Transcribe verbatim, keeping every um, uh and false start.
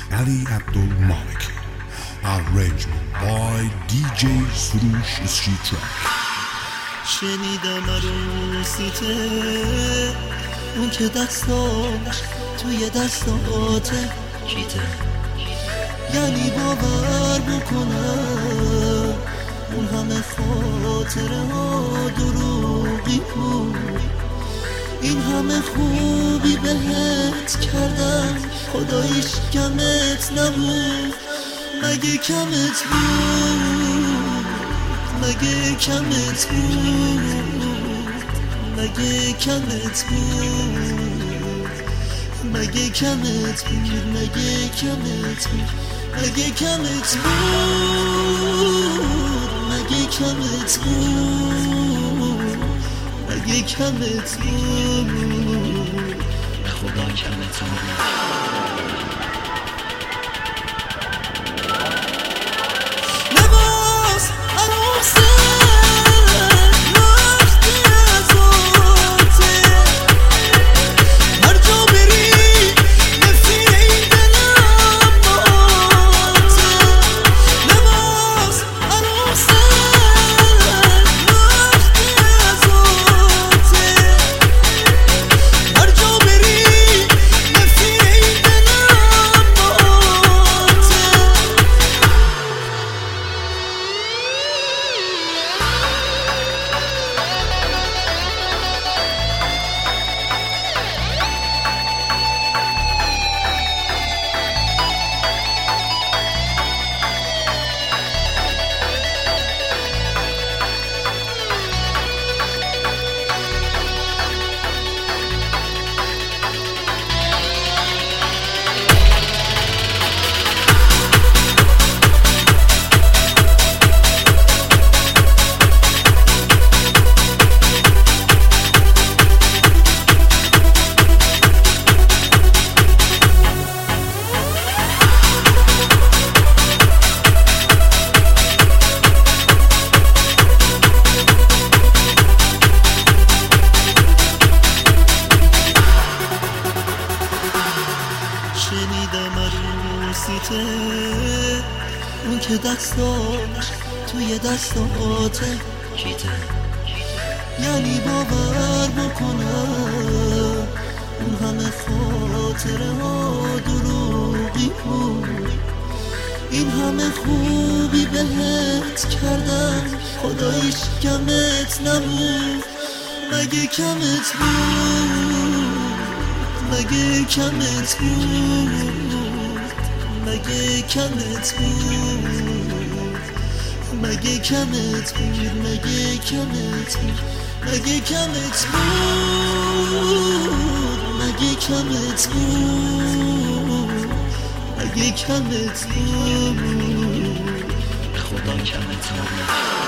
Ali Abdul Maliki. Arrangement by دی جی سروش Street Track. شنیدم عروسیته اون که دستاش توی دستاته کیته، یعنی باور بکنم اون همه خاطره ها دروغی بود، این همه خوبی بهت کردم خداییش کمت نبود. مگه کمت بود، مگه کمت بود، مگه کمت بود، مگه کمت بود، مگه کمت بود، مگه کمت بود، مگه کمت بود، مگه کمت بود، به خدا کمت بود. شنیدم عروسیته اون که دستاش توی دستاته کیته، یعنی باور بکنم اون همه خاطره ها دروغی بود، این همه خوبی بهت کردم خداییش کمت نبود. مگه کمت بود، مگه کمت بود، مگه کمت بود، مگه کمت بود، مگه کمت بود، مگه کمت بود، مگه کمت بود، مگه کمت بود، به خدا کمت بود.